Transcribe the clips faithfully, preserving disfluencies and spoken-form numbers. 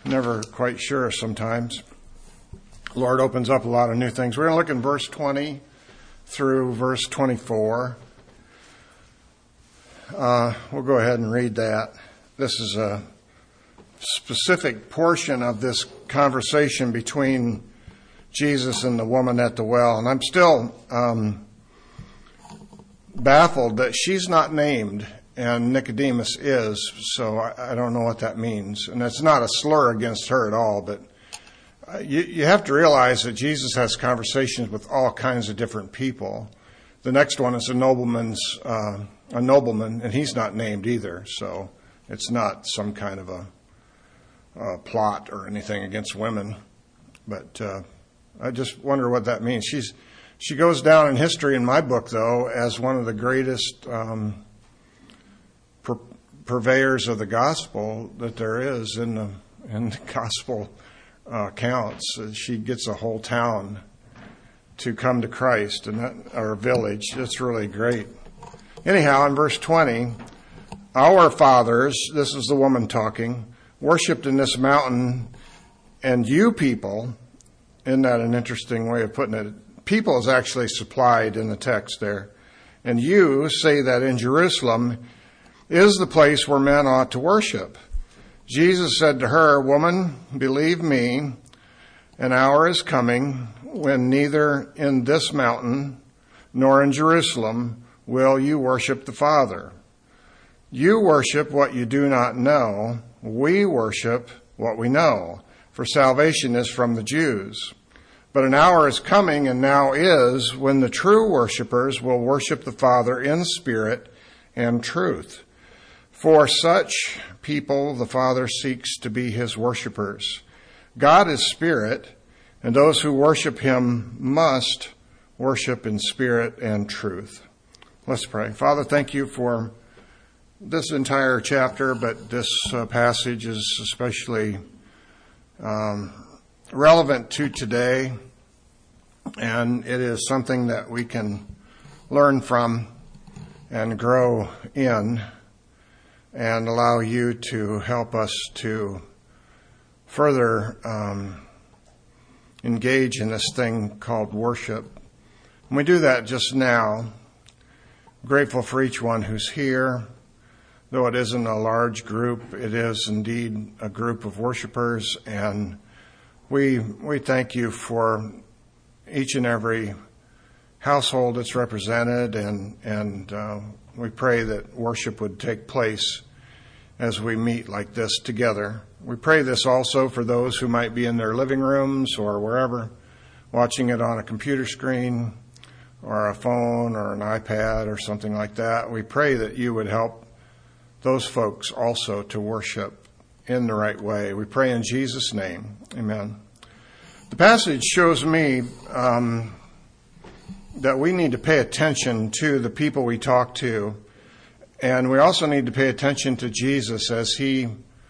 never quite sure sometimes. The Lord opens up a lot of new things. We're going to look in verse twenty through verse twenty-four. Uh, we'll go ahead and read that. This is a specific portion of this conversation between Jesus and the woman at the well. And I'm still um, baffled that she's not named and Nicodemus is, so I, I don't know what that means. And it's not a slur against her at all, but uh, you, you have to realize that Jesus has conversations with all kinds of different people. The next one is a nobleman's, uh, a nobleman, and he's not named either, so it's not some kind of a, a plot or anything against women. But uh, I just wonder what that means. She's she goes down in history in my book, though, as one of the greatest um, pur- purveyors of the gospel that there is in the in the gospel uh, accounts. She gets a whole town to come to Christ, and that, or a village. That's really great. Anyhow, in verse twenty, our fathers, this is the woman talking, worshipped in this mountain, and you people, isn't that an interesting way of putting it? People is actually supplied in the text there. And you say that in Jerusalem is the place where men ought to worship. Jesus said to her, woman, believe me, an hour is coming when neither in this mountain nor in Jerusalem will you worship the Father. You worship what you do not know. We worship what we know, for salvation is from the Jews. But an hour is coming, and now is, when the true worshipers will worship the Father in spirit and truth. For such people the Father seeks to be his worshipers. God is spirit, and those who worship him must worship in spirit and truth. Let's pray. Father, thank you for this entire chapter, but this uh, passage is especially um, relevant to today, and it is something that we can learn from and grow in and allow you to help us to further um, engage in this thing called worship. And we do that just now. Grateful for each one who's here. Though it isn't a large group, it is indeed a group of worshipers, and we we thank you for each and every household that's represented, and and uh, we pray that worship would take place as we meet like this together. We pray this also for those who might be in their living rooms or wherever, watching it on a computer screen or a phone or an iPad or something like that. We pray that you would help those folks also to worship in the right way. We pray in Jesus' name. Amen. The passage shows me um, that we need to pay attention to the people we talk to, and we also need to pay attention to Jesus as he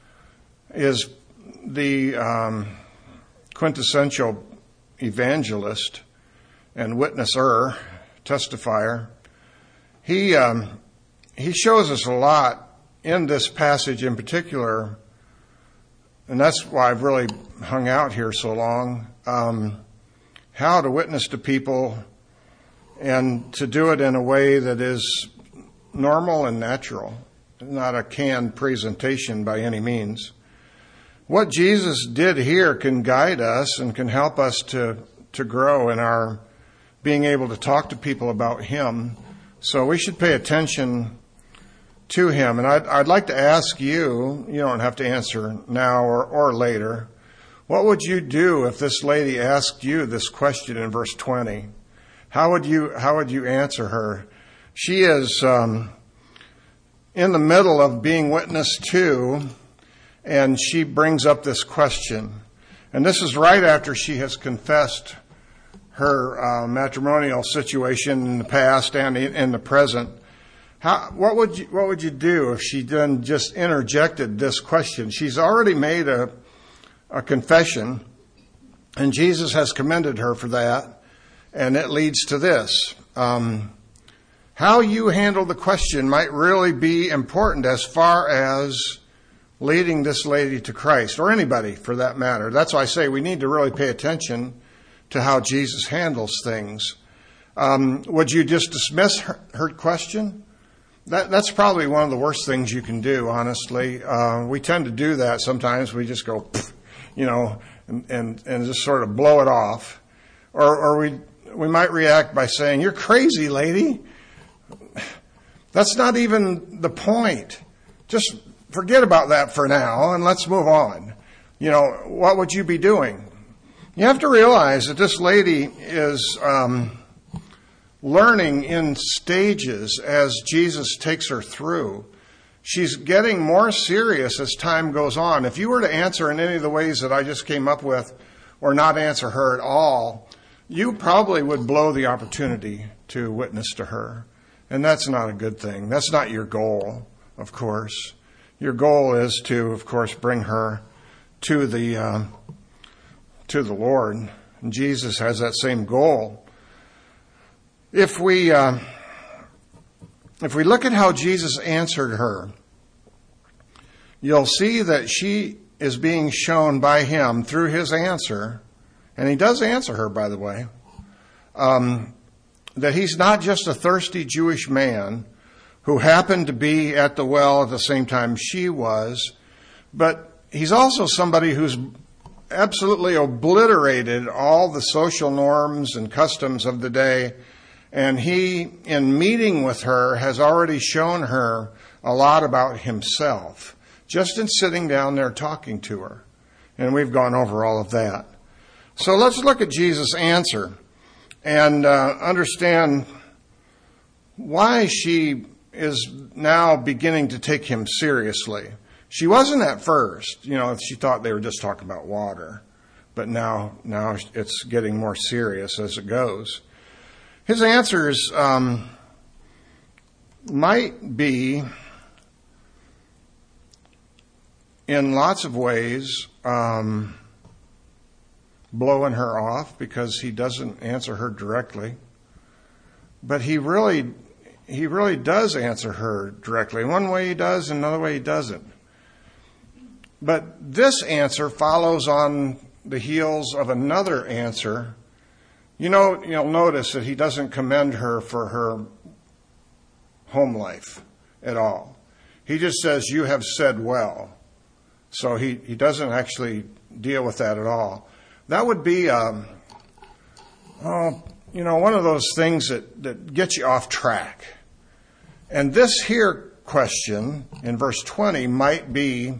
is the um, quintessential evangelist and witnesser, testifier. He um, he shows us a lot in this passage in particular, and that's why I've really hung out here so long, um, how to witness to people and to do it in a way that is normal and natural, not a canned presentation by any means. What Jesus did here can guide us and can help us to, to grow in our being able to talk to people about him. So we should pay attention to him. And I'd, I'd like to ask you, you don't have to answer now or, or later, what would you do if this lady asked you this question in verse twenty? How would you, how would you answer her? She is um, in the middle of being witnessed to, and she brings up this question. And this is right after she has confessed her uh, matrimonial situation in the past and in the present. How, what would you, what would you do if she then just interjected this question? She's already made a, a confession, and Jesus has commended her for that, and it leads to this. Um, how you handle the question might really be important as far as leading this lady to Christ, or anybody for that matter. That's why I say we need to really pay attention to how Jesus handles things. Um, would you just dismiss her, her question? That, that's probably one of the worst things you can do, honestly. Uh, we tend to do that sometimes. We just go, you know, and, and, and just sort of blow it off. Or, or we, we might react by saying, "You're crazy, lady." That's not even the point. Just forget about that for now and let's move on. You know, what would you be doing? You have to realize that this lady is um, learning in stages as Jesus takes her through. She's getting more serious as time goes on. If you were to answer in any of the ways that I just came up with, or not answer her at all, you probably would blow the opportunity to witness to her. And that's not a good thing. That's not your goal, of course. Your goal is to, of course, bring her to the uh, to the Lord. And Jesus has that same goal. If we uh, if we look at how Jesus answered her, you'll see that she is being shown by him through his answer, and he does answer her, by the way, um, that he's not just a thirsty Jewish man who happened to be at the well at the same time she was, but he's also somebody who's absolutely obliterated all the social norms and customs of the day. And he, in meeting with her, has already shown her a lot about himself, just in sitting down there talking to her. And we've gone over all of that. So let's look at Jesus' answer and uh, understand why she is now beginning to take him seriously. She wasn't at first. You know, she thought they were just talking about water. But now, now it's getting more serious as it goes. His answers um, might be, in lots of ways, um, blowing her off because he doesn't answer her directly. But he really, he really does answer her directly. One way he does, another way he doesn't. But this answer follows on the heels of another answer. You know, you'll notice that he doesn't commend her for her home life at all. He just says, "You have said well." So he, he doesn't actually deal with that at all. That would be, um, oh, you know, one of those things that, that gets you off track. And this here question in verse twenty might be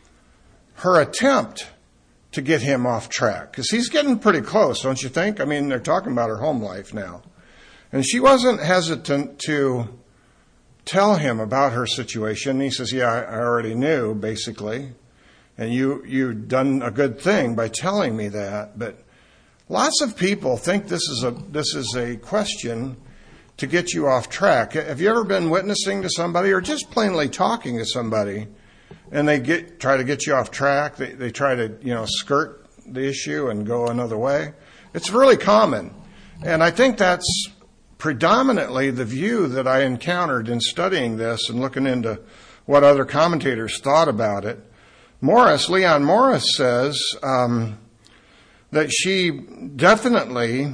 her attempt to get him off track. Because he's getting pretty close, don't you think? I mean, they're talking about her home life now. And she wasn't hesitant to tell him about her situation. He says, "Yeah, I already knew, basically. And you, you've done a good thing by telling me that." But lots of people think this is a, this is a question to get you off track. Have you ever been witnessing to somebody or just plainly talking to somebody and they get, try to get you off track? They, they try to, you know, skirt the issue and go another way. It's really common. And I think that's predominantly the view that I encountered in studying this and looking into what other commentators thought about it. Morris, Leon Morris says um, that she definitely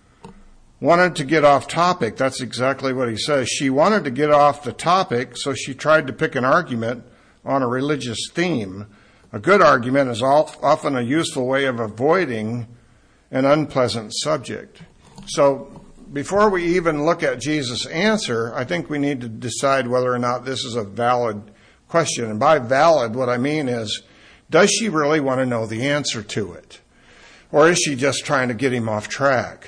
wanted to get off topic. That's exactly what he says. She wanted to get off the topic, so she tried to pick an argument on a religious theme. A good argument is often a useful way of avoiding an unpleasant subject. So before we even look at Jesus' answer, I think we need to decide whether or not this is a valid question. And by valid, what I mean is, does she really want to know the answer to it? Or is she just trying to get him off track?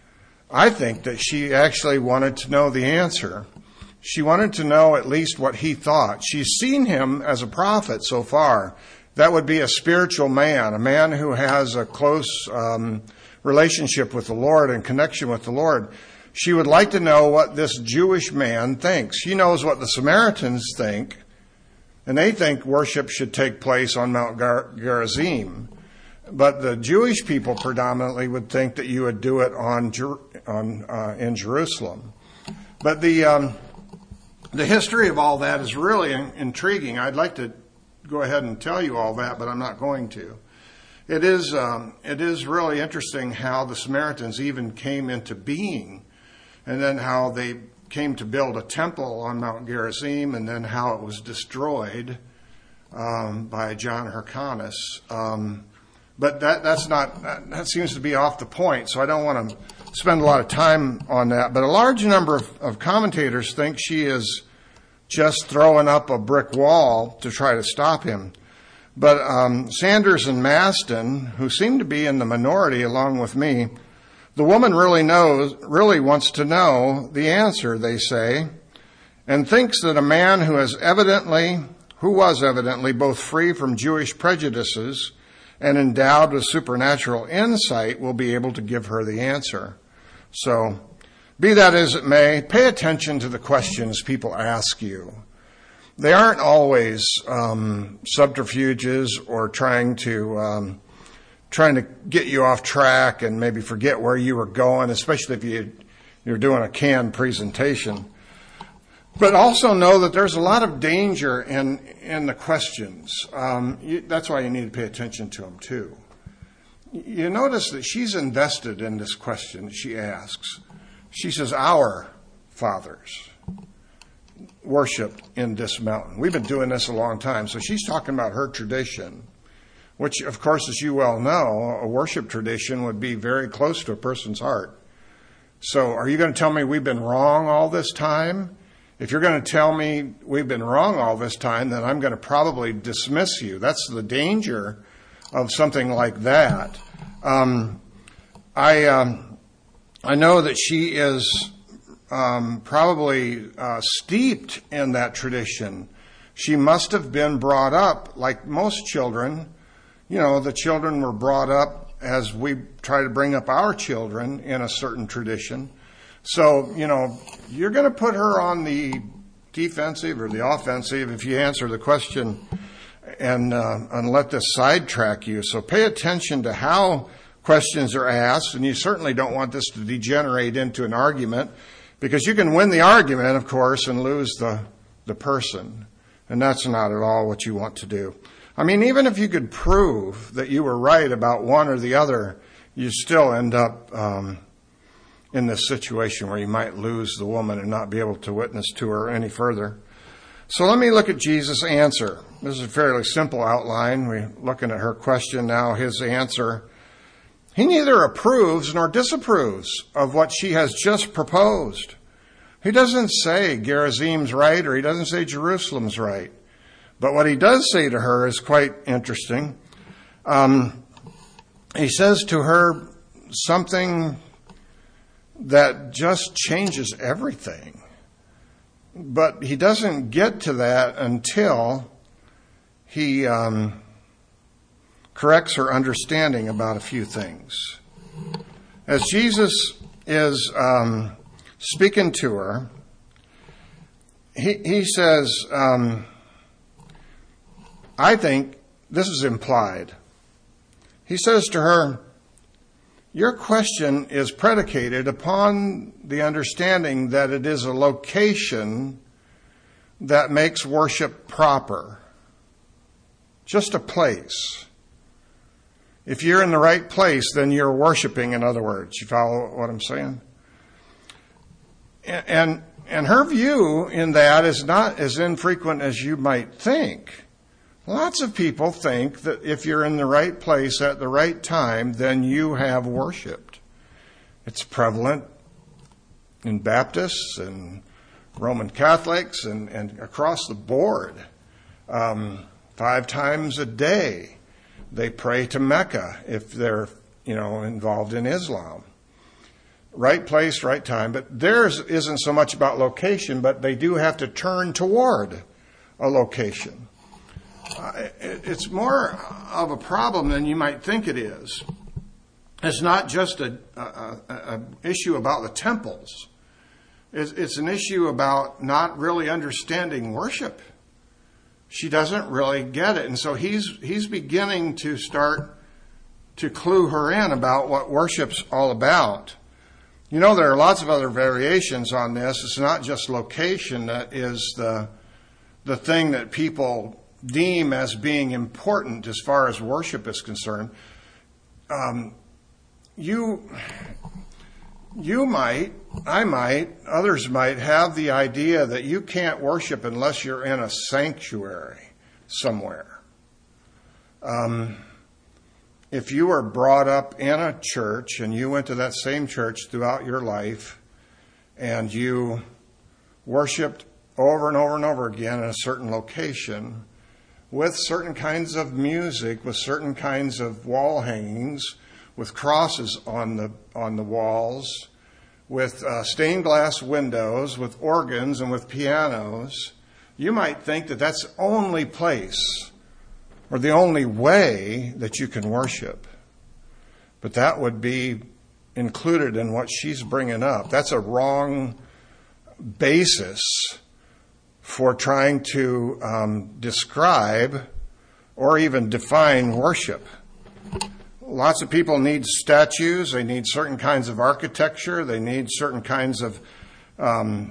I think that she actually wanted to know the answer. She wanted to know at least what he thought. She's seen him as a prophet so far. That would be a spiritual man, a man who has a close um, relationship with the Lord and connection with the Lord. She would like to know what this Jewish man thinks. She knows what the Samaritans think, and they think worship should take place on Mount Gar- Gerizim. But the Jewish people predominantly would think that you would do it on, Jer- on uh, in Jerusalem. But the um, the history of all that is really in- intriguing. I'd like to go ahead and tell you all that, but I'm not going to. It is um, it is really interesting how the Samaritans even came into being, and then how they came to build a temple on Mount Gerizim, and then how it was destroyed um, by John Hyrcanus. Um, but that that's not that, that seems to be off the point, so I don't want to spend a lot of time on that. But a large number of, of commentators think she is just throwing up a brick wall to try to stop him. But um, Sanders and Maston, who seem to be in the minority along with me, the woman really knows, really wants to know the answer, they say, and thinks that a man who has evidently, who was evidently both free from Jewish prejudices and endowed with supernatural insight will be able to give her the answer. So, be that as it may, pay attention to the questions people ask you. They aren't always um, subterfuges or trying to um, trying to get you off track and maybe forget where you were going, especially if you, you're doing a canned presentation. But also know that there's a lot of danger in in the questions. Um, you, that's why you need to pay attention to them too. You notice that she's invested in this question she asks. She says, "Our fathers worshiped in this mountain." We've been doing this a long time. So she's talking about her tradition, which, of course, as you well know, a worship tradition would be very close to a person's heart. So are you going to tell me we've been wrong all this time? If you're going to tell me we've been wrong all this time, then I'm going to probably dismiss you. That's the danger of something like that. Um, I um, I know that she is Um, probably uh, steeped in that tradition. She must have been brought up like most children. You know, the children were brought up as we try to bring up our children in a certain tradition. So, you know, you're going to put her on the defensive or the offensive if you answer the question and, uh, and let this sidetrack you. So pay attention to how questions are asked, and you certainly don't want this to degenerate into an argument, because you can win the argument, of course, and lose the, the person. And that's not at all what you want to do. I mean, even if you could prove that you were right about one or the other, you still end up um, in this situation where you might lose the woman and not be able to witness to her any further. So let me look at Jesus' answer. This is a fairly simple outline. We're looking at her question now, his answer. He neither approves nor disapproves of what she has just proposed. He doesn't say Gerizim's right, or he doesn't say Jerusalem's right. But what he does say to her is quite interesting. Um, he says to her something that just changes everything. But he doesn't get to that until he Um, corrects her understanding about a few things. As Jesus is um, speaking to her, he, he says, um, I think this is implied. He says to her, your question is predicated upon the understanding that it is a location that makes worship proper. Just a place. If you're in the right place, then you're worshiping, in other words. You follow what I'm saying? And and her view in that is not as infrequent as you might think. Lots of people think that if you're in the right place at the right time, then you have worshiped. It's prevalent in Baptists and Roman Catholics and, and across the board. Um, five times a day. They pray to Mecca if they're, you know, involved in Islam. Right place, right time. But theirs isn't so much about location, but they do have to turn toward a location. Uh, it's more of a problem than you might think it is. It's not just a, a, a, a issue about the temples. It's, it's an issue about not really understanding worship. She doesn't really get it. And so he's he's beginning to start to clue her in about what worship's all about. You know, there are lots of other variations on this. It's not just location that is the the thing that people deem as being important as far as worship is concerned, um, you you might, I might, others might have the idea that you can't worship unless you're in a sanctuary somewhere. Um, if you were brought up in a church and you went to that same church throughout your life and you worshiped over and over and over again in a certain location with certain kinds of music, with certain kinds of wall hangings, with crosses on the on the walls, with uh, stained glass windows, with organs and with pianos, you might think that that's the only place or the only way that you can worship. But that would be included in what she's bringing up. That's a wrong basis for trying to um, describe or even define worship. Lots of people need statues. They need certain kinds of architecture. They need certain kinds of um,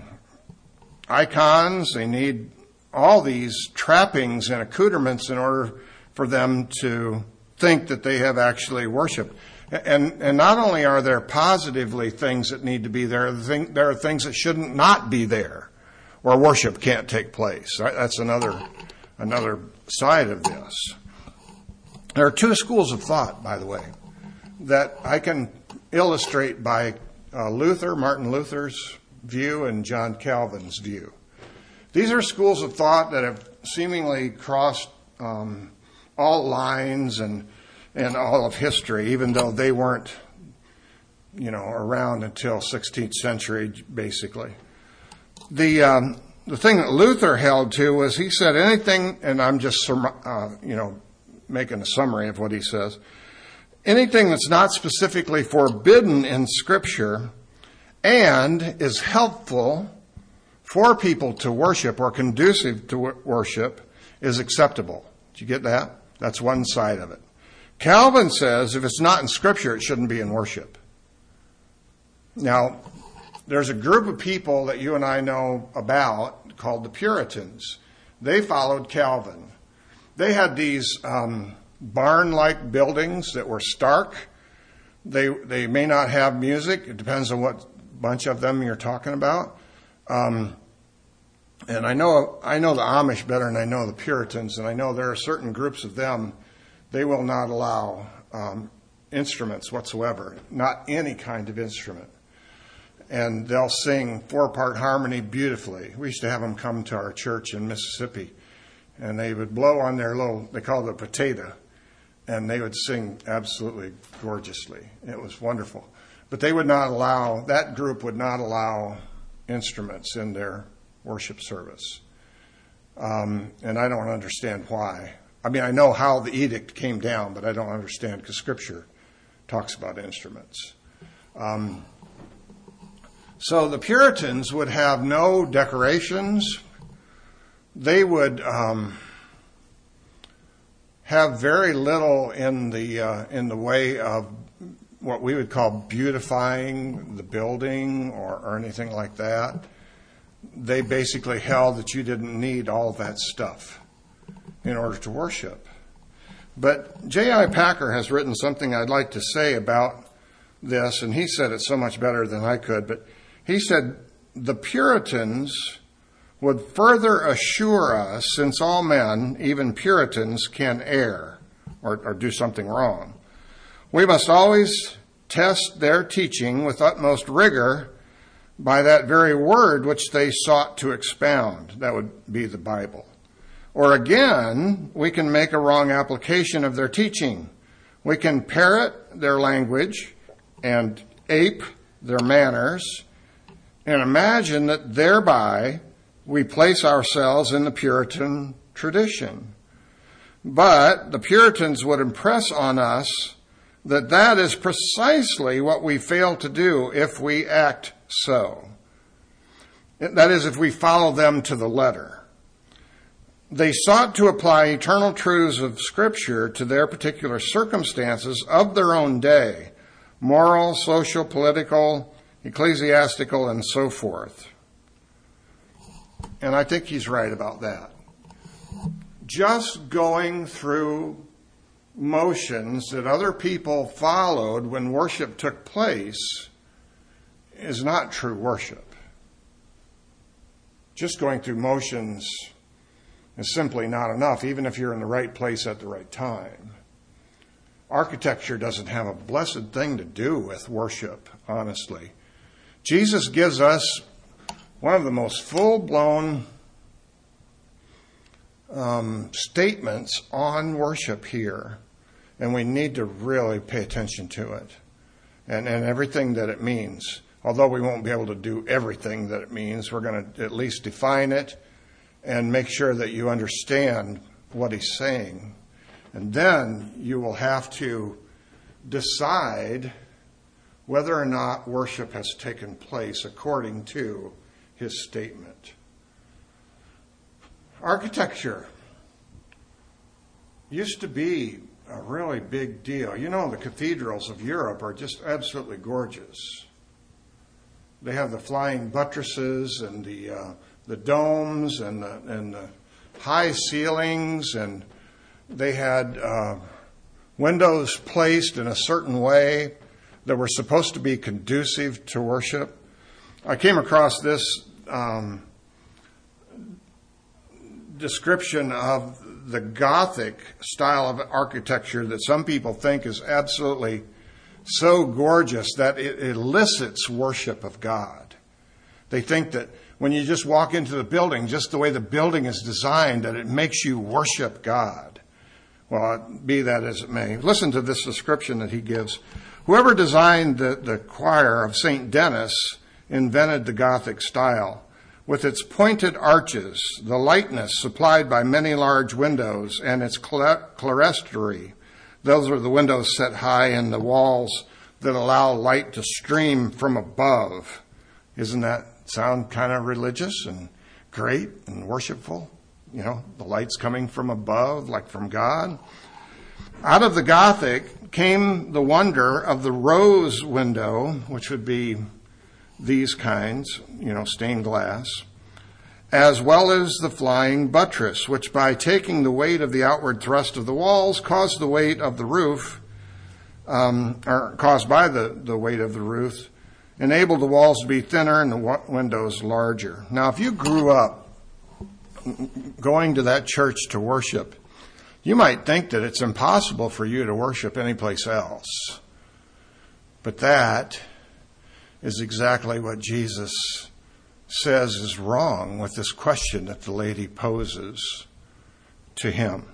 icons. They need all these trappings and accoutrements in order for them to think that they have actually worshiped. And, and not only are there positively things that need to be there, there are things that shouldn't not be there, or worship can't take place. That's another another side of this. There are two schools of thought, by the way, that I can illustrate by uh, Luther, Martin Luther's view, and John Calvin's view. These are schools of thought that have seemingly crossed um, all lines and and all of history, even though they weren't, you know, around until sixteenth century, basically. The um, the thing that Luther held to was he said anything, and I'm just uh, you know making a summary of what he says. Anything that's not specifically forbidden in Scripture and is helpful for people to worship or conducive to worship is acceptable. Did you get that? That's one side of it. Calvin says if it's not in Scripture, it shouldn't be in worship. Now, there's a group of people that you and I know about called the Puritans. They followed Calvin. They had these um, barn-like buildings that were stark. They they may not have music. It depends on what bunch of them you're talking about. Um, and I know I know the Amish better than I know the Puritans, and I know there are certain groups of them. They will not allow um, instruments whatsoever, not any kind of instrument. And they'll sing four-part harmony beautifully. We used to have them come to our church in Mississippi, and they would blow on their little, they call it a potato, and they would sing absolutely gorgeously. It was wonderful. But they would not allow, that group would not allow instruments in their worship service. Um, and I don't understand why. I mean, I know how the edict came down, but I don't understand because Scripture talks about instruments. Um, so the Puritans would have no decorations. They would um, have very little in the uh, in the way of what we would call beautifying the building or, or anything like that. They basically held that you didn't need all that stuff in order to worship. But J I Packer has written something I'd like to say about this, and he said it so much better than I could, but he said, the Puritans would further assure us, since all men, even Puritans, can err or, or do something wrong, we must always test their teaching with utmost rigor by that very word which they sought to expound. That would be the Bible. Or again, we can make a wrong application of their teaching. We can parrot their language and ape their manners and imagine that thereby we place ourselves in the Puritan tradition. But the Puritans would impress on us that that is precisely what we fail to do if we act so. That is, if we follow them to the letter. They sought to apply eternal truths of Scripture to their particular circumstances of their own day, moral, social, political, ecclesiastical, and so forth. And I think he's right about that. just going through motions that other people followed when worship took place is not true worship. Just going through motions is simply not enough, even if you're in the right place at the right time. Architecture doesn't have a blessed thing to do with worship, honestly. Jesus gives us one of the most full-blown um, statements on worship here, and we need to really pay attention to it and, and everything that it means. Although we won't be able to do everything that it means, we're going to at least define it and make sure that you understand what he's saying. And then you will have to decide whether or not worship has taken place according to his statement. Architecture used to be a really big deal. You know, the cathedrals of Europe are just absolutely gorgeous. They have the flying buttresses and the uh, the domes and the, and the high ceilings, and they had uh, windows placed in a certain way that were supposed to be conducive to worship. I came across this um, description of the Gothic style of architecture that some people think is absolutely so gorgeous that it elicits worship of God. They think that when you just walk into the building, just the way the building is designed, that it makes you worship God. Well, be that as it may. Listen to this description that he gives. Whoever designed the, the choir of Saint Denis invented the Gothic style. With its pointed arches, the lightness supplied by many large windows, and its clerestory. Those are the windows set high in the walls that allow light to stream from above. Isn't that sound kind of religious and great and worshipful? You know, the light's coming from above, like from God. Out of the Gothic came the wonder of the rose window, which would be these kinds, you know, stained glass, as well as the flying buttress, which by taking the weight of the outward thrust of the walls caused the weight of the roof, um, or caused by the, the weight of the roof, enabled the walls to be thinner and the windows larger. Now, if you grew up going to that church to worship, you might think that it's impossible for you to worship anyplace else. But that is exactly what Jesus says is wrong with this question that the lady poses to him.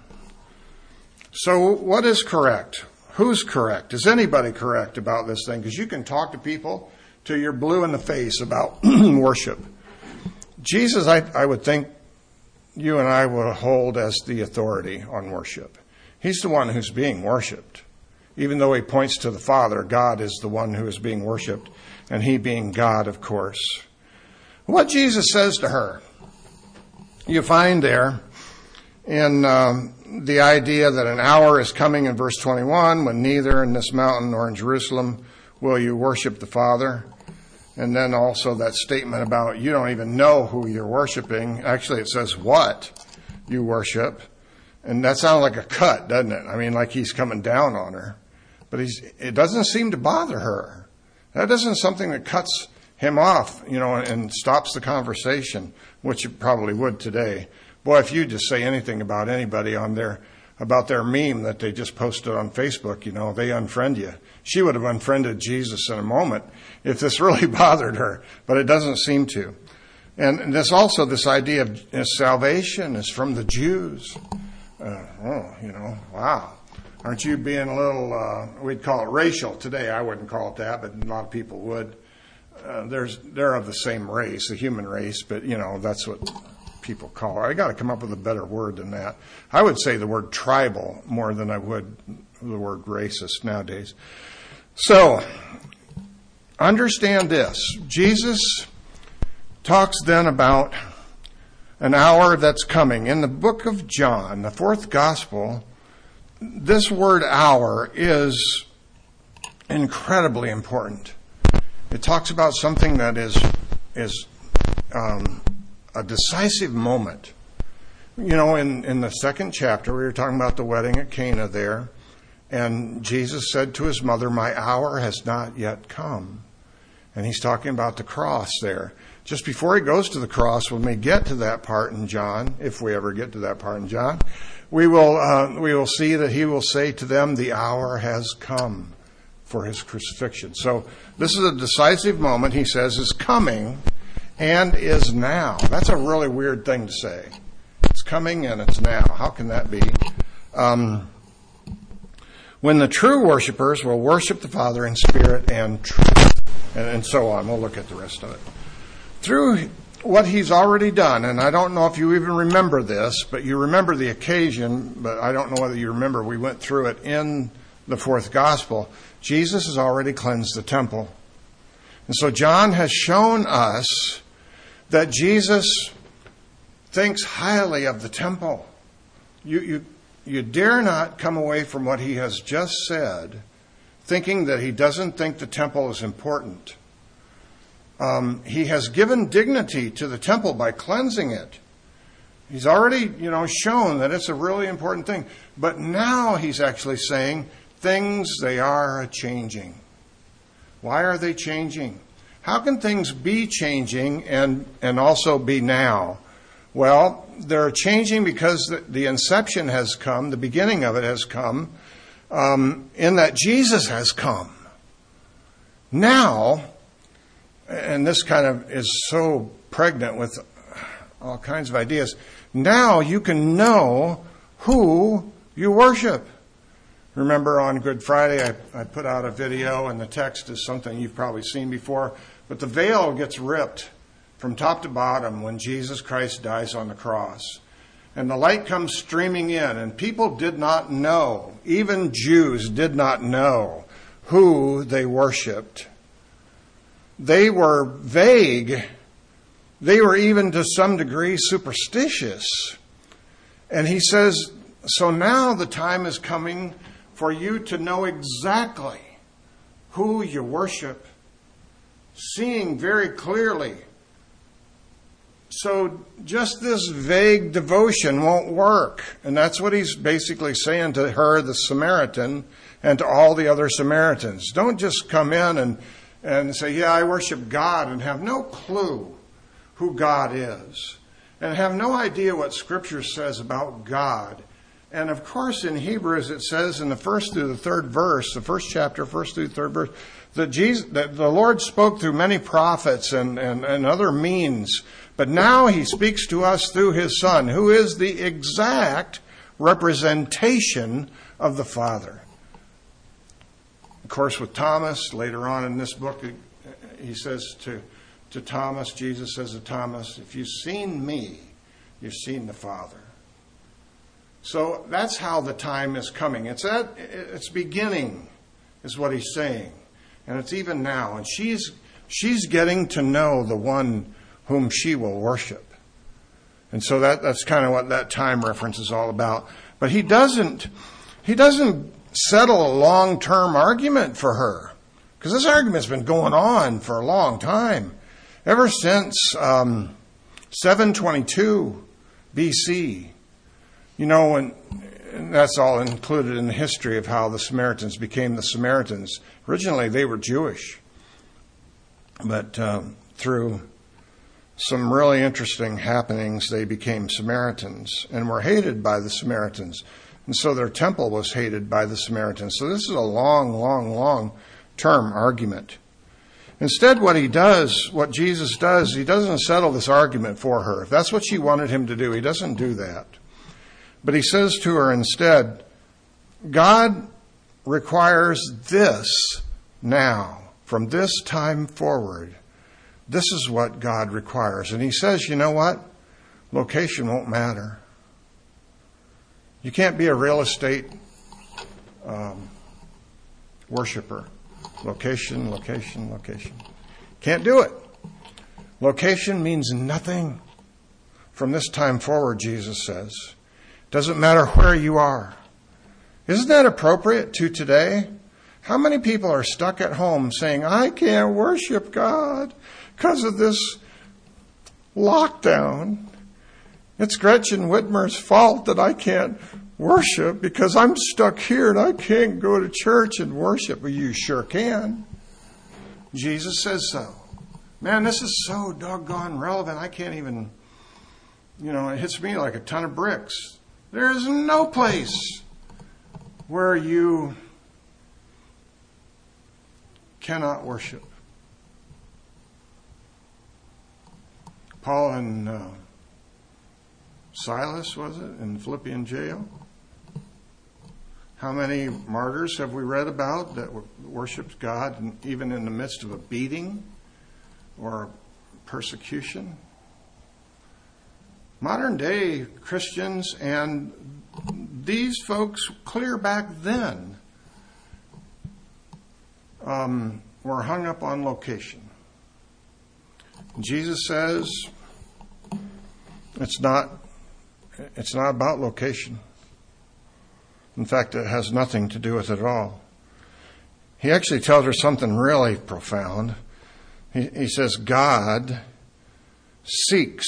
So what is correct? Who's correct? Is anybody correct about this thing? Because you can talk to people till you're blue in the face about worship. Jesus, I, I would think you and I would hold as the authority on worship. He's the one who's being worshipped. Even though he points to the Father, God is the one who is being worshipped, and he being God, of course. What Jesus says to her, you find there in um, the idea that an hour is coming in verse twenty-one when neither in this mountain nor in Jerusalem will you worship the Father. And then also that statement about you don't even know who you're worshiping. Actually, it says what you worship. And that sounds like a cut, doesn't it? I mean, like he's coming down on her. But he's, it doesn't seem to bother her. That isn't something that cuts him off, you know, and stops the conversation, which it probably would today. Boy, if you just say anything about anybody on their, about their meme that they just posted on Facebook, you know, they unfriend you. She would have unfriended Jesus in a moment if this really bothered her, but it doesn't seem to. And there's also this idea of salvation is from the Jews. Uh, oh, you know, wow. Aren't you being a little, uh, we'd call it racial today. I wouldn't call it that, but a lot of people would. Uh, there's, they're of the same race, the human race, but, you know, that's what people call it. I got to come up with a better word than that. I would say the word tribal more than I would the word racist nowadays. So, understand this. Jesus talks then about an hour that's coming. In the book of John, the fourth gospel, this word hour is incredibly important. It talks about something that is is um, a decisive moment. You know, in, in the second chapter, we were talking about the wedding at Cana there, and Jesus said to his mother, "My hour has not yet come." And he's talking about the cross there. Just before he goes to the cross, when we get to that part in John, if we ever get to that part in John, we will uh, we will see that he will say to them, "The hour has come for his crucifixion." So this is a decisive moment, he says, is coming and is now. That's a really weird thing to say. It's coming and it's now. How can that be? Um, when the true worshipers will worship the Father in spirit and truth, and, and so on. We'll look at the rest of it. Through what he's already done, and I don't know if you even remember this, but you remember the occasion, but I don't know whether you remember, we went through it in the fourth gospel. Jesus has already cleansed the temple. And so John has shown us that Jesus thinks highly of the temple. You, you, you dare not come away from what he has just said thinking that he doesn't think the temple is important. Um, he has given dignity to the temple by cleansing it. He's already, you know, shown that it's a really important thing. But now he's actually saying things, they are changing. Why are they changing? How can things be changing and, and also be now? Well, they're changing because the, the inception has come, the beginning of it has come, um, in that Jesus has come. Now, and this kind of is so pregnant with all kinds of ideas, now you can know who you worship. Remember on Good Friday, I, I put out a video, and the text is something you've probably seen before, but the veil gets ripped from top to bottom when Jesus Christ dies on the cross. And the light comes streaming in, and people did not know, even Jews did not know who they worshiped. They were vague. They were even to some degree superstitious. And he says, so now the time is coming for you to know exactly who you worship, seeing very clearly. So just this vague devotion won't work. And that's what he's basically saying to her, the Samaritan, and to all the other Samaritans. Don't just come in and, and say, yeah, I worship God, and have no clue who God is, and have no idea what Scripture says about God. And of course, in Hebrews, it says in the first through the third verse, the first chapter, first through the third verse, that Jesus, that the Lord spoke through many prophets and, and, and other means, but now he speaks to us through his Son, who is the exact representation of the Father. Of course, with Thomas, later on in this book, he says to, to Thomas, Jesus says to Thomas, if you've seen me, you've seen the Father. So that's how the time is coming. It's at its beginning, is what he's saying. And it's even now. And she's she's getting to know the one whom she will worship. And so that, that's kind of what that time reference is all about. But he doesn't he doesn't settle a long-term argument for her. Because this argument's been going on for a long time. Ever since um, seven twenty-two B C. You know, and, and that's all included in the history of how the Samaritans became the Samaritans. Originally, they were Jewish. But um, through some really interesting happenings, they became Samaritans and were hated by the Samaritans. And so their temple was hated by the Samaritans. So this is a long, long, long term argument. Instead, what he does, what Jesus does, he doesn't settle this argument for her. If that's what she wanted him to do, he doesn't do that. But he says to her instead, God requires this now, from this time forward. This is what God requires. And he says, you know what? Location won't matter. You can't be a real estate um, worshiper. Location, location, location. Can't do it. Location means nothing. From this time forward, Jesus says. Doesn't matter where you are. Isn't that appropriate to today? How many people are stuck at home saying, I can't worship God because of this lockdown? It's Gretchen Whitmer's fault that I can't worship because I'm stuck here and I can't go to church and worship. Well, you sure can. Jesus says so. Man, this is so doggone relevant. I can't even, you know, it hits me like a ton of bricks. There is no place where you cannot worship. Paul and uh, Silas, was it, in Philippian jail? How many martyrs have we read about that worshiped God even in the midst of a beating or persecution? Modern day Christians and these folks clear back then um, were hung up on location. Jesus says it's not it's not about location. In fact, it has nothing to do with it at all. He actually tells her something really profound. He, he says, God seeks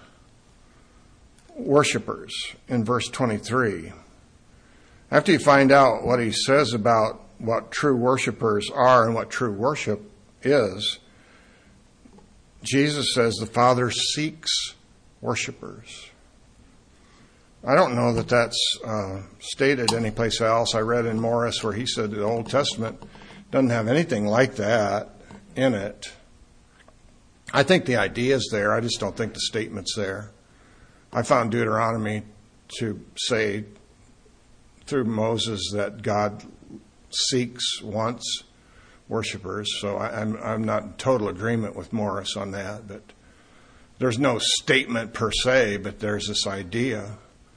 worshipers in verse twenty-three. After you find out what he says about what true worshipers are and what true worship is, Jesus says the Father seeks worshipers. I don't know that that's uh, stated anyplace else. I read in Morris where he said the Old Testament doesn't have anything like that in it. I think the idea is there. I just don't think the statement's there. I found Deuteronomy to say through Moses that God seeks, wants worshipers. So I, I'm, I'm not in total agreement with Morris on that. But there's no statement per se, but there's this idea.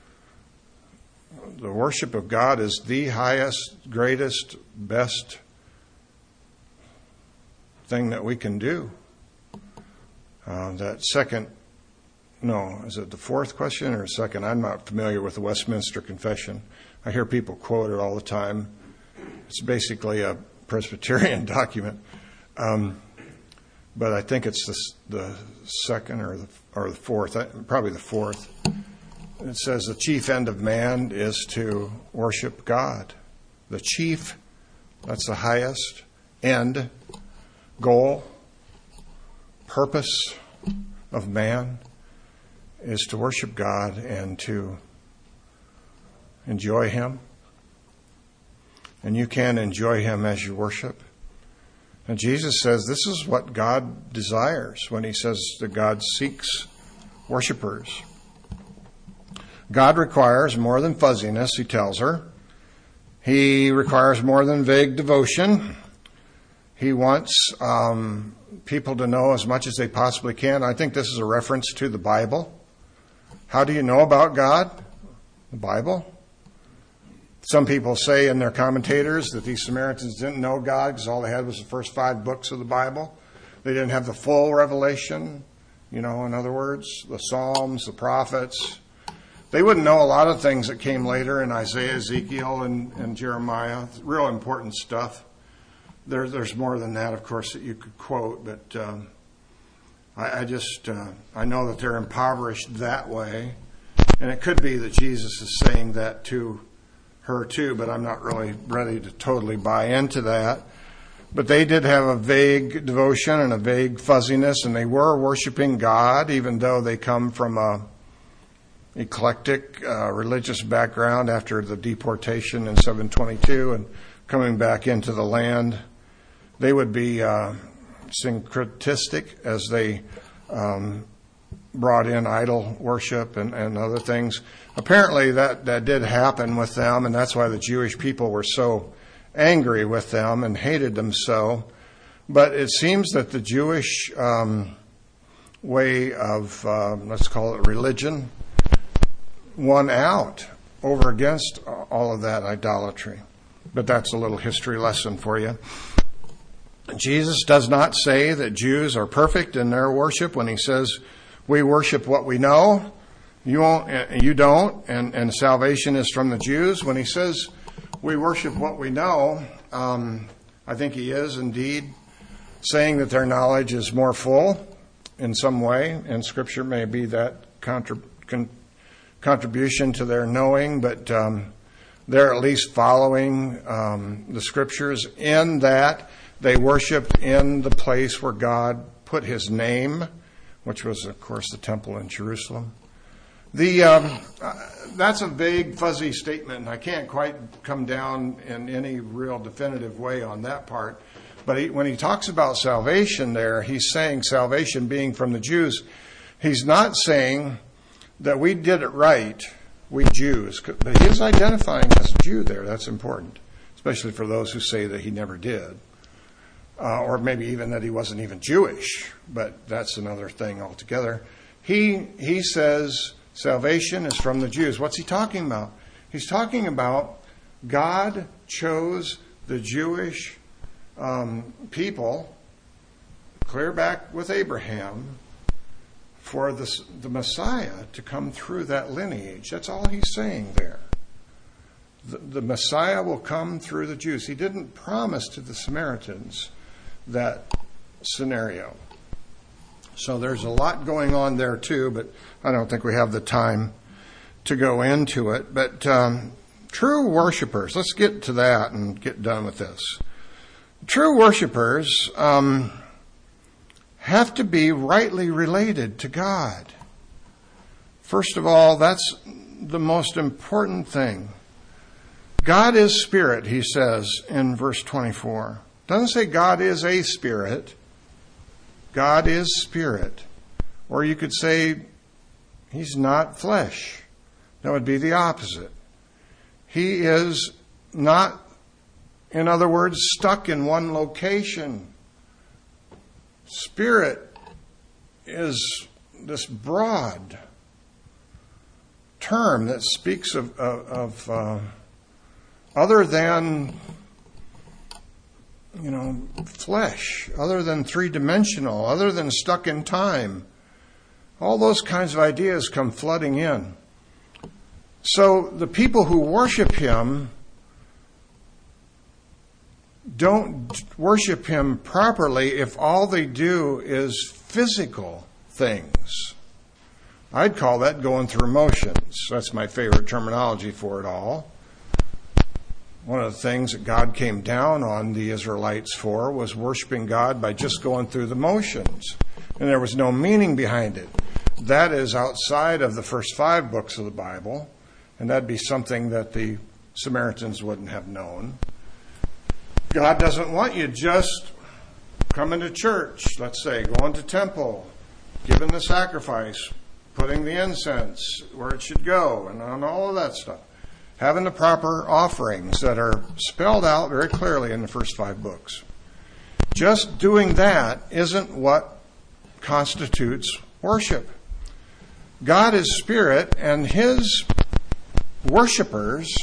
The worship of God is the highest, greatest, best thing that we can do. Uh, that second, no, is it the fourth question or second? I'm not familiar with the Westminster Confession. I hear people quote it all the time. It's basically a Presbyterian document. Um, but I think it's the, the second or the, or the fourth, probably the fourth. It says the chief end of man is to worship God. The chief, that's the highest end, goal, purpose of man is to worship God and to enjoy Him. And you can enjoy Him as you worship. And Jesus says this is what God desires when He says that God seeks worshipers. God requires more than fuzziness, He tells her. He requires more than vague devotion. He wants um, people to know as much as they possibly can. I think this is a reference to the Bible. How do you know about God? The Bible. Some people say in their commentators that these Samaritans didn't know God because all they had was the first five books of the Bible. They didn't have the full revelation. You know, in other words, the Psalms, the prophets. They wouldn't know a lot of things that came later in Isaiah, Ezekiel, and, and Jeremiah. Real important stuff. There, there's more than that, of course, that you could quote, but um, I, I just uh, I know that they're impoverished that way, and it could be that Jesus is saying that to her too, but I'm not really ready to totally buy into that. But they did have a vague devotion and a vague fuzziness, and they were worshiping God, even though they come from a eclectic uh, religious background after the deportation in seven twenty-two and coming back into the land. They would be uh, syncretistic as they um, brought in idol worship and, and other things. Apparently that, that did happen with them, and that's why the Jewish people were so angry with them and hated them so. But it seems that the Jewish um, way of, uh, let's call it religion, won out over against all of that idolatry. But that's a little history lesson for you. Jesus does not say that Jews are perfect in their worship when He says, we worship what we know. You won't, you don't, and, and salvation is from the Jews. When He says we worship what we know, um, I think He is indeed saying that their knowledge is more full in some way, and Scripture may be that contra- con- contribution to their knowing, but um, they're at least following um, the Scriptures in that they worshiped in the place where God put his name, which was, of course, the temple in Jerusalem. The um, uh, that's a vague, fuzzy statement, and I can't quite come down in any real definitive way on that part. But he, when he talks about salvation there, he's saying salvation being from the Jews. He's not saying that we did it right, we Jews. But he is identifying as a Jew there. That's important, especially for those who say that he never did. Uh, or maybe even that he wasn't even Jewish. But that's another thing altogether. He he says salvation is from the Jews. What's he talking about? He's talking about God chose the Jewish um, people, clear back with Abraham, for the, the Messiah to come through that lineage. That's all he's saying there. The, the Messiah will come through the Jews. He didn't promise to the Samaritans that scenario. So there's a lot going on there too, but I don't think we have the time to go into it. But um, true worshipers, let's get to that and get done with this. True worshipers um, have to be rightly related to God. First of all, that's the most important thing. God is spirit, he says in verse twenty-four. Doesn't say God is a spirit. God is spirit. Or you could say he's not flesh. That would be the opposite. He is not, in other words, stuck in one location. Spirit is this broad term that speaks of, of, of uh, other than, you know, flesh, other than three-dimensional, other than stuck in time. All those kinds of ideas come flooding in. So the people who worship him don't worship him properly if all they do is physical things. I'd call that going through motions. That's my favorite terminology for it all. One of the things that God came down on the Israelites for was worshiping God by just going through the motions. And there was no meaning behind it. That is outside of the first five books of the Bible. And that'd be something that the Samaritans wouldn't have known. God doesn't want you just coming to church, let's say, going to temple, giving the sacrifice, putting the incense where it should go, and on all of that stuff. Having the proper offerings that are spelled out very clearly in the first five books. Just doing that isn't what constitutes worship. God is spirit, and his worshipers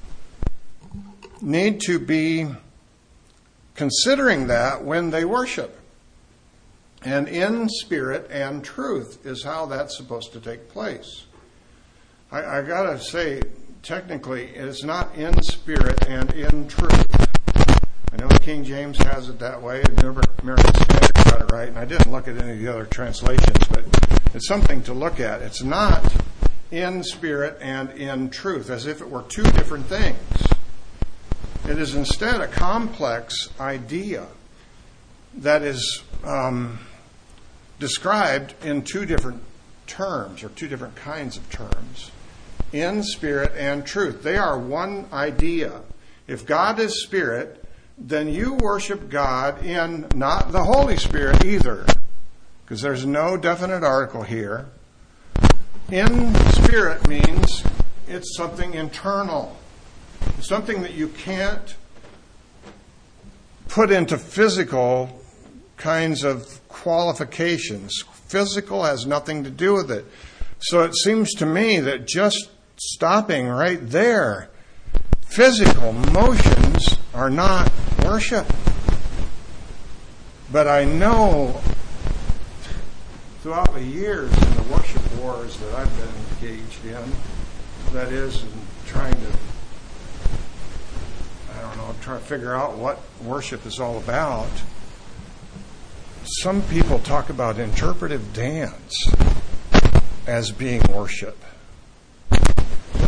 need to be considering that when they worship. And in spirit and truth is how that's supposed to take place. I, I gotta say, technically, it's not in spirit and in truth. I know the King James has it that way. The American Standard got it right, and I didn't look at any of the other translations, but it's something to look at. It's not in spirit and in truth, as if it were two different things. It is instead a complex idea that is um, described in two different terms, or two different kinds of terms. In spirit and truth. They are one idea. If God is spirit, then you worship God in not the Holy Spirit either, because there's no definite article here. In spirit means it's something internal. It's something that you can't put into physical kinds of qualifications. Physical has nothing to do with it. So it seems to me that just stopping right there, physical motions are not worship. But I know throughout the years in the worship wars that I've been engaged in, that is, in trying to, I don't know, try to figure out what worship is all about, some people talk about interpretive dance as being worship.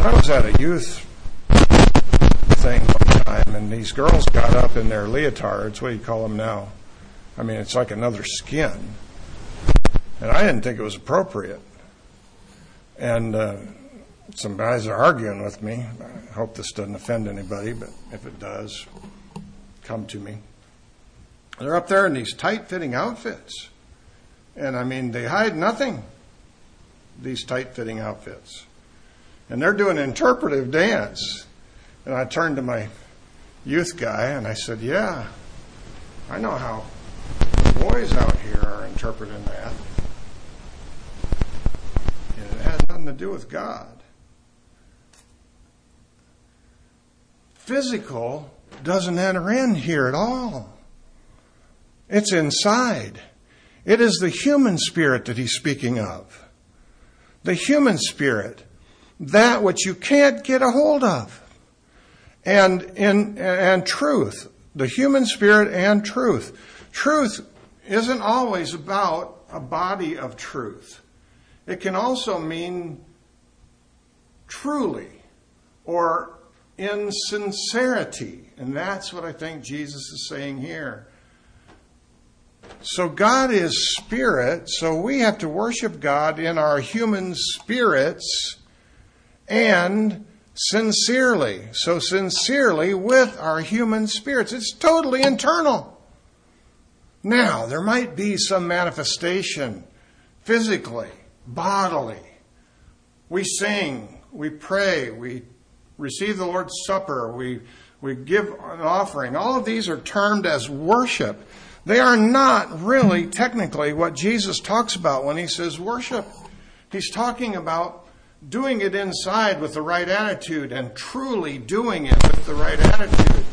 I was at a youth thing one time, and these girls got up in their leotards. What do you call them now? I mean, it's like another skin. And I didn't think it was appropriate. And uh, some guys are arguing with me. I hope this doesn't offend anybody, but if it does, come to me. They're up there in these tight-fitting outfits. And, I mean, they hide nothing, these tight-fitting outfits. And they're doing an interpretive dance. And I turned to my youth guy, and I said, yeah, I know how boys out here are interpreting that. And it has nothing to do with God. Physical doesn't enter in here at all. It's inside. It is the human spirit that he's speaking of. The human spirit, that which you can't get a hold of. And in and truth, the human spirit and truth. Truth isn't always about a body of truth. It can also mean truly or in sincerity. And that's what I think Jesus is saying here. So God is spirit, so we have to worship God in our human spirits and sincerely. So sincerely with our human spirits. It's totally internal. Now, there might be some manifestation physically, bodily. We sing, we pray, we receive the Lord's Supper, we, we give an offering. All of these are termed as worship. They are not really technically what Jesus talks about when he says worship. He's talking about doing it inside with the right attitude and truly doing it with the right attitude.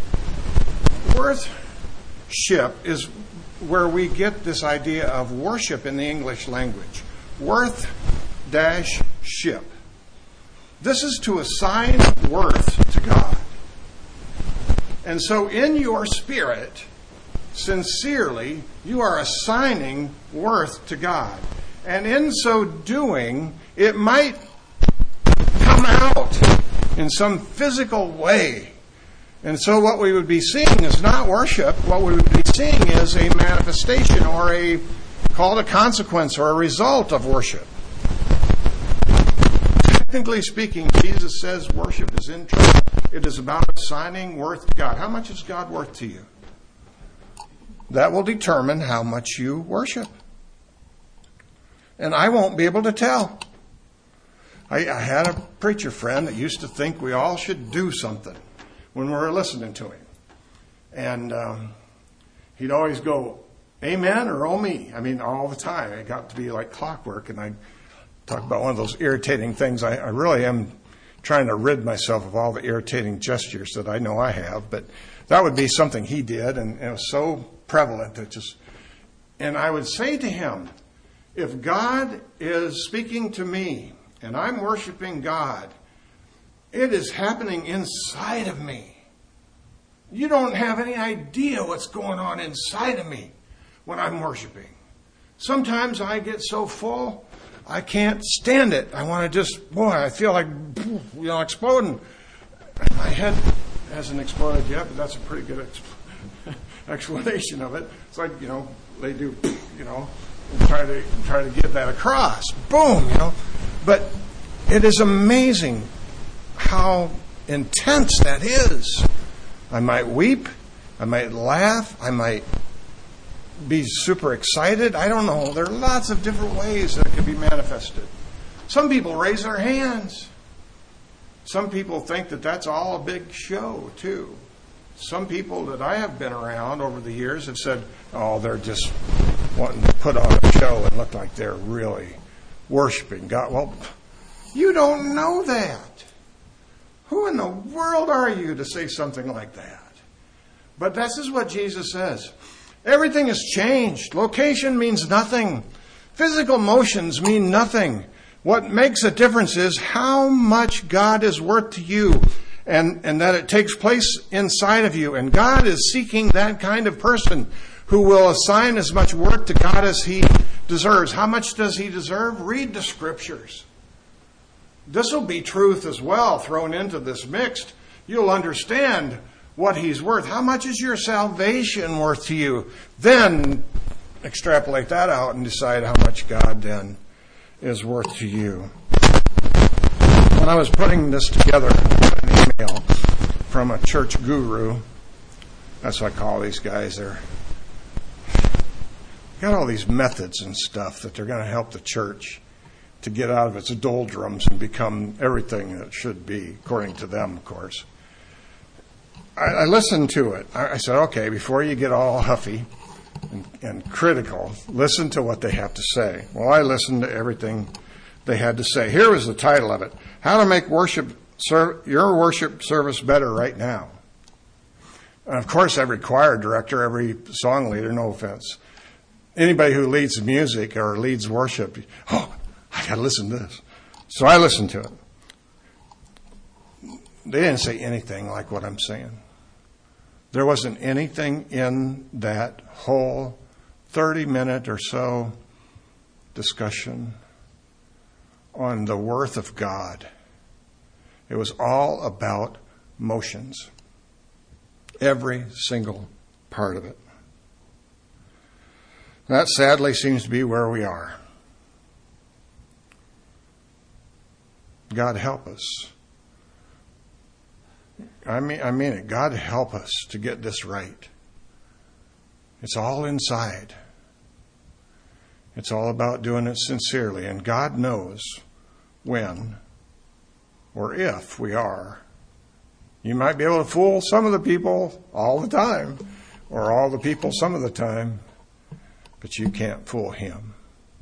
Worship is where we get this idea of worship in the English language. Worth dash ship. This is to assign worth to God. And so in your spirit, sincerely, you are assigning worth to God. And in so doing, it might come out in some physical way. And so what we would be seeing is not worship. What we would be seeing is a manifestation or a, call it a consequence or a result of worship. Technically speaking, Jesus says worship is internal. It is about assigning worth to God. How much is God worth to you? That will determine how much you worship. And I won't be able to tell. I, I had a preacher friend that used to think we all should do something when we were listening to him. And um, he'd always go, amen or oh me. I mean, all the time. It got to be like clockwork. And I'd talk about one of those irritating things. I, I really am trying to rid myself of all the irritating gestures that I know I have. But that would be something he did. And it was so prevalent that just, and I would say to him, if God is speaking to me and I'm worshiping God, it is happening inside of me. You don't have any idea what's going on inside of me when I'm worshiping. Sometimes I get so full, I can't stand it. I want to just, boy, I feel like, you know, exploding. My head hasn't exploded yet, but that's a pretty good expl- explanation of it. It's like, you know, they do, you know, and try to try to get that across. Boom, you know. But it is amazing how intense that is. I might weep. I might laugh. I might be super excited. I don't know. There are lots of different ways that it can be manifested. Some people raise their hands. Some people think that that's all a big show, too. Some people that I have been around over the years have said, oh, they're just wanting to put on a show and look like they're really worshiping God. Well, you don't know that. Who in the world are you to say something like that? But this is what Jesus says. Everything has changed. Location means nothing. Physical motions mean nothing. What makes a difference is how much God is worth to you, and, and that it takes place inside of you. And God is seeking that kind of person who will assign as much worth to God as he deserves. How much does he deserve? Read the scriptures. this will be truth as well thrown into this mixed. You'll understand what he's worth. How much is your salvation worth to you? Then extrapolate that out and decide how much God then is worth to you. When I was putting this together, I got an email from a church guru. That's what I call these guys. They're got all these methods and stuff that they're going to help the church to get out of its doldrums and become everything that it should be, according to them, of course. I, I listened to it. I, I said, okay, before you get all huffy and, and critical, listen to what they have to say. Well, I listened to everything they had to say. Here was the title of it: How to Make Worship ser- Your Worship Service Better Right Now. And of course, every choir director, every song leader, no offense, anybody who leads music or leads worship, oh, I got to listen to this. So I listened to it. They didn't say anything like what I'm saying. There wasn't anything in that whole thirty-minute or so discussion on the worth of God. It was all about motions. Every single part of it. That sadly seems to be where we are. God help us. I mean, I mean it. God help us to get this right. It's all inside. It's all about doing it sincerely. And God knows when or if we are. You might be able to fool some of the people all the time, or all the people some of the time, but you can't fool him.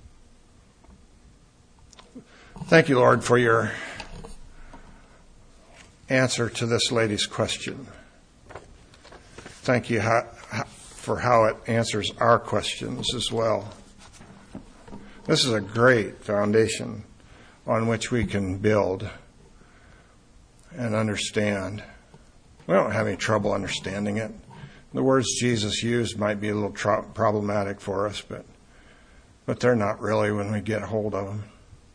Thank you, Lord, for your answer to this lady's question. Thank you how, for how it answers our questions as well. This is a great foundation on which we can build and understand. We don't have any trouble understanding it. The words Jesus used might be a little tro- problematic for us, but but they're not really when we get hold of them.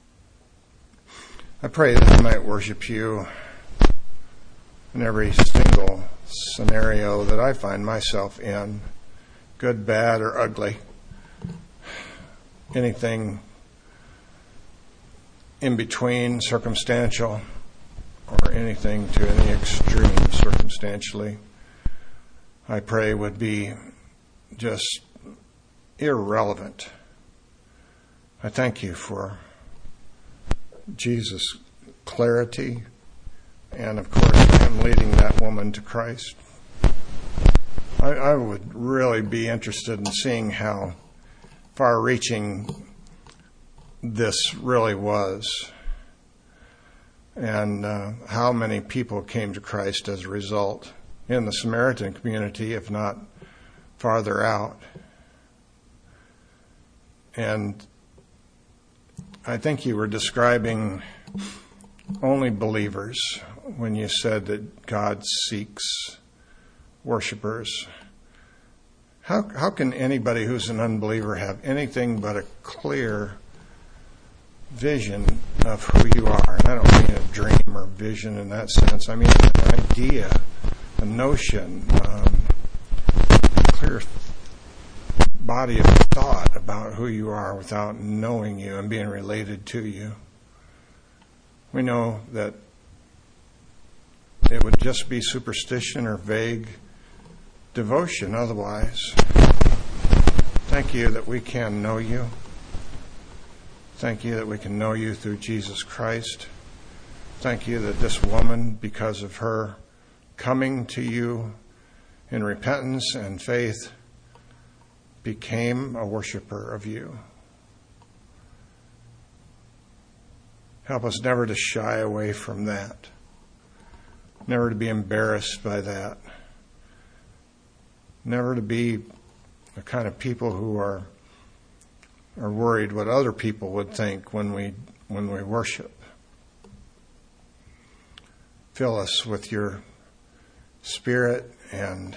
I pray that I might worship you in every single scenario that I find myself in, good, bad, or ugly. Anything in between, circumstantial, or anything to any extreme circumstantially, I pray would be just irrelevant. I thank you for Jesus' clarity, and of course him leading that woman to Christ. I, I would really be interested in seeing how far-reaching this really was, and uh, how many people came to Christ as a result in the Samaritan community, if not farther out. And I think you were describing only believers when you said that God seeks worshipers. How how can anybody who's an unbeliever have anything but a clear vision of who you are? And I don't mean a dream or vision in that sense. I mean an idea, a notion, um, a clear body of thought about who you are without knowing you and being related to you. We know that it would just be superstition or vague devotion otherwise. Thank you that we can know you. Thank you that we can know you through Jesus Christ. Thank you that this woman, because of her coming to you in repentance and faith, became a worshiper of you. Help us never to shy away from that, never to be embarrassed by that, never to be the kind of people who are are worried what other people would think when we when we worship. Fill us with your Spirit and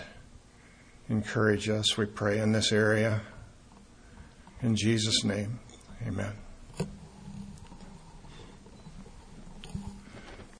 encourage us, we pray, in this area. In Jesus' name, amen.